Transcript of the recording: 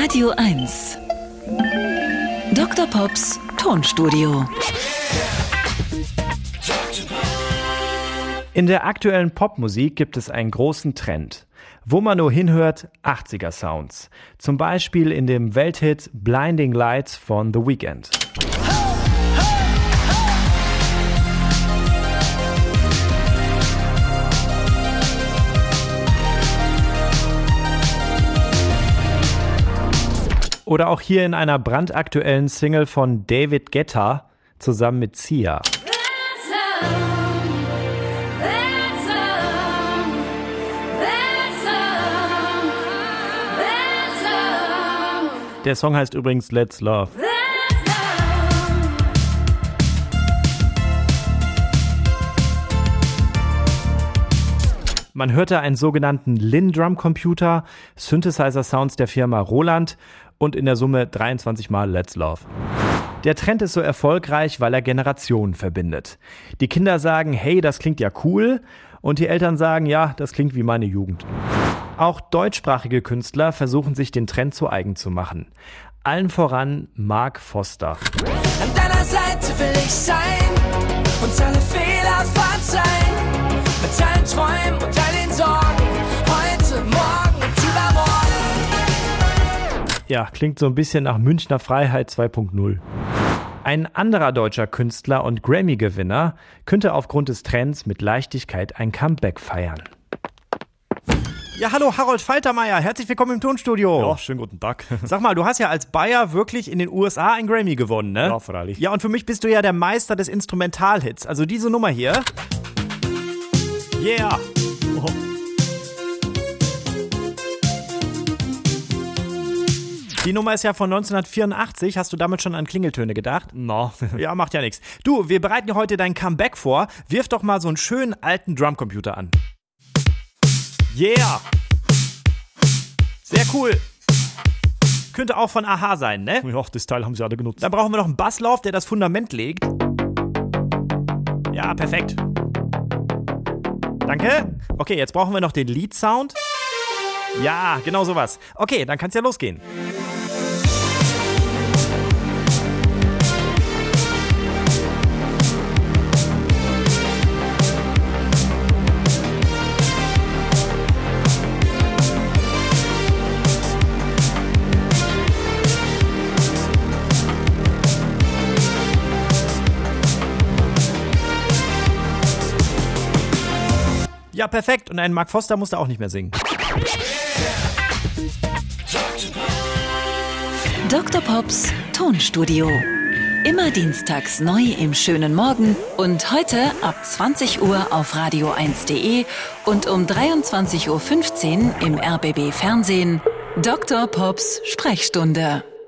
Radio 1. Dr. Pops Tonstudio. In der aktuellen Popmusik gibt es einen großen Trend. Wo man nur hinhört, 80er-Sounds. Zum Beispiel in dem Welthit Blinding Lights von The Weeknd. Oder auch hier in einer brandaktuellen Single von David Guetta zusammen mit Sia. Der Song heißt übrigens Let's Love. Man hörte einen sogenannten Linn-Drum-Computer, Synthesizer-Sounds der Firma Roland und in der Summe 23 Mal Let's Love. Der Trend ist so erfolgreich, weil er Generationen verbindet. Die Kinder sagen, hey, das klingt ja cool, und die Eltern sagen, ja, das klingt wie meine Jugend. Auch deutschsprachige Künstler versuchen sich den Trend zu eigen zu machen. Allen voran Mark Foster. An deiner Seite will ich sein, uns alle Fehler verzeihen, mit allen Träumen und all den Sorgen, heute, morgen und übermorgen. Ja, klingt so ein bisschen nach Münchner Freiheit 2.0. Ein anderer deutscher Künstler und Grammy-Gewinner könnte aufgrund des Trends mit Leichtigkeit ein Comeback feiern. Ja, hallo, Harold Faltermeier, herzlich willkommen im Tonstudio. Ja, schönen guten Tag. Sag mal, du hast ja als Bayer wirklich in den USA einen Grammy gewonnen, ne? Ja, freilich. Ja, und für mich bist du ja der Meister des Instrumentalhits. Also diese Nummer hier. Yeah. Oh. Die Nummer ist ja von 1984. Hast du damit schon an Klingeltöne gedacht? Na. Ja, macht ja nichts. Du, wir bereiten dir heute dein Comeback vor. Wirf doch mal so einen schönen alten Drumcomputer an. Yeah! Sehr cool. Könnte auch von Aha sein, ne? Ja, das Teil haben sie alle genutzt. Dann brauchen wir noch einen Basslauf, der das Fundament legt. Ja, perfekt. Danke. Okay, jetzt brauchen wir noch den Lead-Sound. Ja, genau sowas. Okay, dann kann's ja losgehen. Ja, perfekt. Und ein Mark Foster musste auch nicht mehr singen. Dr. Pops Tonstudio. Immer dienstags neu im schönen Morgen und heute ab 20 Uhr auf radio1.de und um 23.15 Uhr im RBB Fernsehen. Dr. Pops Sprechstunde.